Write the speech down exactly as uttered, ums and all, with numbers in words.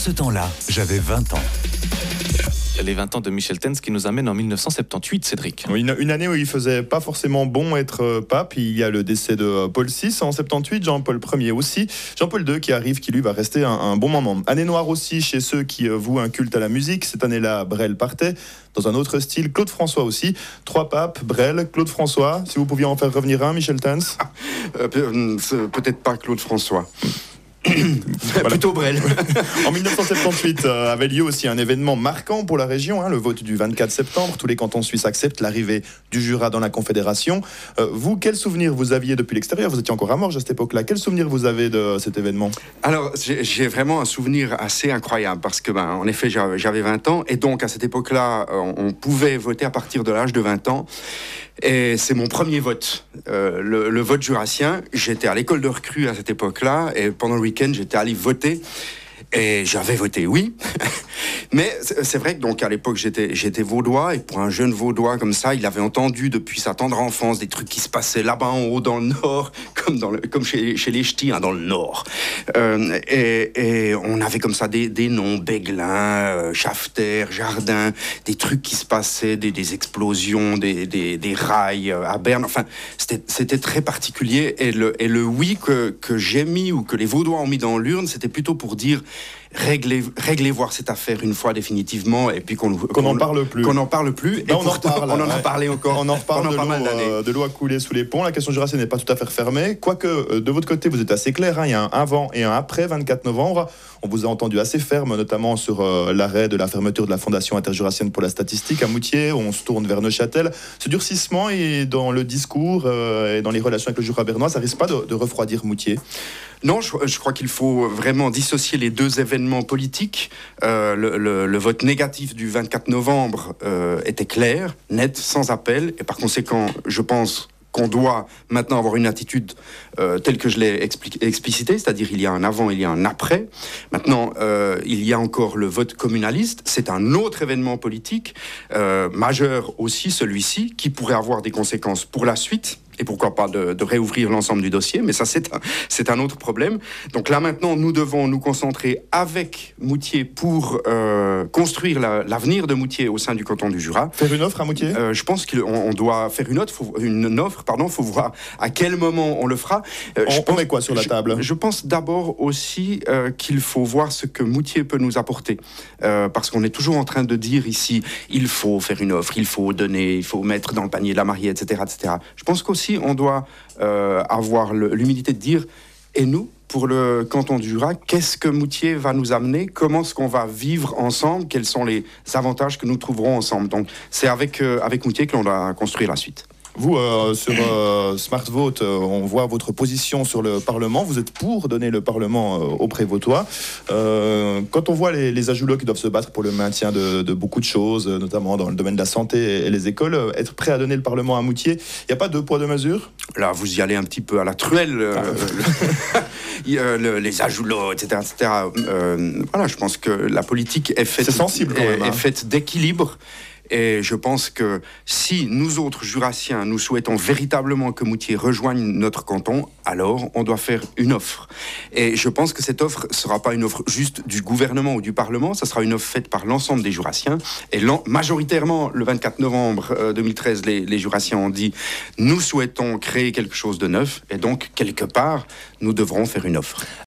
ce temps-là, j'avais vingt ans. Les vingt ans de Michel Tenz qui nous amène en mille neuf cent soixante-dix-huit, Cédric. Oui, une, une année où il faisait pas forcément bon être pape. Il y a le décès de Paul six en soixante-dix-huit, Jean-Paul Ier aussi. Jean-Paul deux qui arrive, qui lui va rester un, un bon moment. Année noire aussi chez ceux qui vouent un culte à la musique. Cette année-là, Brel partait dans un autre style. Claude François aussi. Trois papes, Brel, Claude François. Si vous pouviez en faire revenir un, Michel Tenz. euh, Peut-être pas Claude François. Voilà. Plutôt Brel. En mille neuf cent soixante-dix-huit euh, avait lieu aussi un événement marquant pour la région, hein, le vote du vingt-quatre septembre. Tous les cantons suisses acceptent l'arrivée du Jura dans la Confédération. Euh, vous, quel souvenir vous aviez depuis l'extérieur? Vous étiez encore à Morges à cette époque-là. Quel souvenir vous avez de cet événement? Alors, j'ai, j'ai vraiment un souvenir assez incroyable parce que, ben, en effet, j'avais, j'avais vingt ans et donc à cette époque-là, on, on pouvait voter à partir de l'âge de vingt ans. Et c'est mon premier vote, euh, le, le vote jurassien. J'étais à l'école de recrues à cette époque-là et pendant le week-end, j'étais allé voter. Et j'avais voté oui, mais c'est vrai que donc à l'époque j'étais j'étais vaudois et pour un jeune vaudois comme ça, il avait entendu depuis sa tendre enfance des trucs qui se passaient là-bas en haut dans le nord, comme dans le, comme chez chez les ch'tis hein, dans le nord. Euh, et, et on avait comme ça des des noms Béglin, euh, Schafter, Jardin, des trucs qui se passaient, des, des explosions, des, des des rails à Berne. Enfin, c'était c'était très particulier et le et le oui que que j'ai mis ou que les Vaudois ont mis dans l'urne, c'était plutôt pour dire Réglez, réglez voir cette affaire une fois définitivement et puis qu'on qu'on n'en parle plus. Qu'on n'en parle plus. Ben et on pourtant, en reparle. On en ouais. a parlé encore. On en reparle pendant de, pas l'eau, mal d'années. Euh, de l'eau à couler sous les ponts. La question jurassienne n'est pas tout à fait refermée. Quoique, euh, de votre côté, vous êtes assez clair. Hein, il y a un avant et un après vingt-quatre novembre. On vous a entendu assez ferme, notamment sur euh, l'arrêt de la fermeture de la Fondation interjurassienne pour la statistique à Moutier. On se tourne vers Neuchâtel. Ce durcissement est dans le discours euh, et dans les relations avec le Jura bernois, ça risque pas de, de refroidir Moutier? Non, je, je crois qu'il faut vraiment dissocier les deux événements politiques. Euh, le, le, le vote négatif du vingt-quatre novembre euh, était clair, net, sans appel, et par conséquent, je pense qu'on doit maintenant avoir une attitude euh, telle que je l'ai expli- explicité, c'est-à-dire il y a un avant, il y a un après. Maintenant, euh, il y a encore le vote communaliste, c'est un autre événement politique, euh, majeur aussi celui-ci, qui pourrait avoir des conséquences pour la suite. Et pourquoi pas de, de réouvrir l'ensemble du dossier, mais ça c'est un, c'est un autre problème. Donc là maintenant, nous devons nous concentrer avec Moutier pour euh, construire la, l'avenir de Moutier au sein du canton du Jura. Faire une offre à Moutier? euh, Je pense qu'on on doit faire une offre, faut, une offre, pardon, faut voir à quel moment on le fera. Euh, on, je pense, on met quoi sur la table? je, je pense d'abord aussi euh, qu'il faut voir ce que Moutier peut nous apporter, euh, parce qu'on est toujours en train de dire ici, il faut faire une offre, il faut donner, il faut mettre dans le panier de la mariée, et cetera, et cetera. Je pense qu'aussi on doit euh, avoir le, l'humilité de dire, et nous, pour le canton du Jura, qu'est-ce que Moutier va nous amener? Comment est-ce qu'on va vivre ensemble? Quels sont les avantages que nous trouverons ensemble? Donc, c'est avec, euh, avec Moutier que l'on doit construire la suite. Vous, euh, sur euh, Smart Vote, euh, on voit votre position sur le Parlement. Vous êtes pour donner le Parlement euh, aux Prévôtois. Euh, quand on voit les, les ajoulots qui doivent se battre pour le maintien de, de beaucoup de choses, notamment dans le domaine de la santé et, et les écoles, euh, être prêt à donner le Parlement à Moutier, il n'y a pas deux poids, deux mesures? Là, vous y allez un petit peu à la truelle. Euh, ah. le, le, les ajoulots, et cetera, et cetera. Euh, voilà, je pense que la politique est faite, C'est sensible quand même, est, hein. est faite d'équilibre. Et je pense que si nous autres Jurassiens, nous souhaitons véritablement que Moutier rejoigne notre canton, alors on doit faire une offre. Et je pense que cette offre ne sera pas une offre juste du gouvernement ou du Parlement, ça sera une offre faite par l'ensemble des Jurassiens. Et majoritairement, le vingt-quatre novembre deux mille treize, les, les Jurassiens ont dit « Nous souhaitons créer quelque chose de neuf » et donc, quelque part, nous devrons faire une offre.